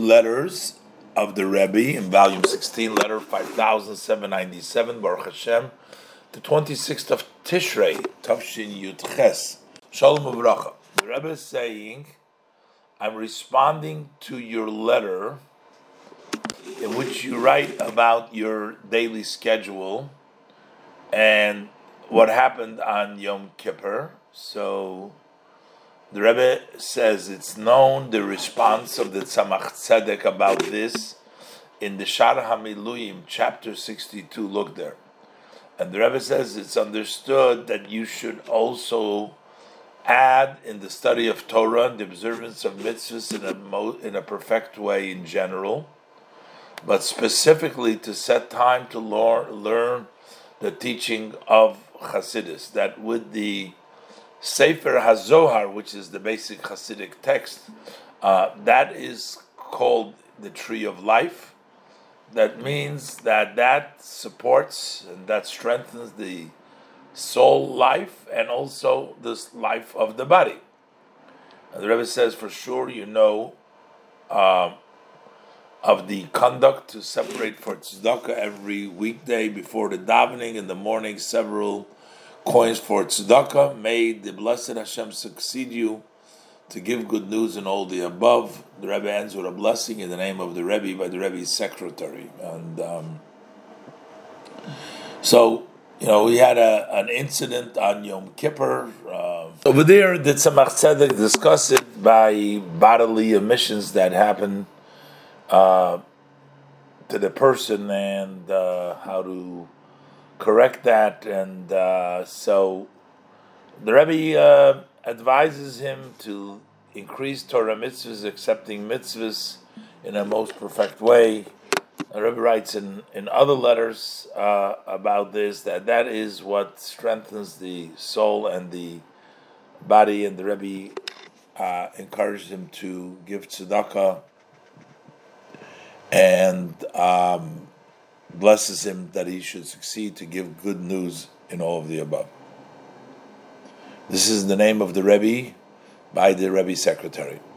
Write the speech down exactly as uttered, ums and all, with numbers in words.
letters of the Rebbe in volume sixteen, letter five thousand seven hundred ninety-seven, Baruch Hashem, the twenty-sixth of Tishrei, Tavshin Yud Ches, Shalom Uvracha. The Rebbe is saying, I'm responding to your letter in which you write about your daily schedule and what happened on Yom Kippur. So the Rebbe says it's known the response of the Tzemach Tzedek about this in the Shar HaMiluyim, chapter sixty-two. Look there. And the Rebbe says it's understood that you should also add in the study of Torah the observance of mitzvahs in a, mo- in a perfect way in general, but specifically to set time to learn, learn the teaching of Chassidus, that with the Sefer HaZohar, which is the basic Hasidic text, uh, that is called the Tree of Life. That means that that supports and that strengthens the soul life and also this life of the body. And the Rebbe says, for sure, you know uh, of the conduct to separate for tzedakah every weekday before the davening in the morning, several coins for tzedakah. May the blessed Hashem succeed you to give good news in all the above. The Rebbe ends with a blessing in the name of the Rebbe by the Rebbe's secretary. And um, so, you know, we had a, an incident on Yom Kippur. Uh, over there, the Tzemach Tzedek discuss it by bodily emissions that happen uh, to the person and uh, how to correct that. And uh, so the Rebbe uh, advises him to increase Torah mitzvahs, accepting mitzvahs in a most perfect way. The Rebbe writes in, in other letters uh, about this, that that is what strengthens the soul and the body, and the Rebbe uh, encouraged him to give tzedakah and um, blesses him that he should succeed to give good news in all of the above. This is the name of the Rebbe by the Rebbe secretary.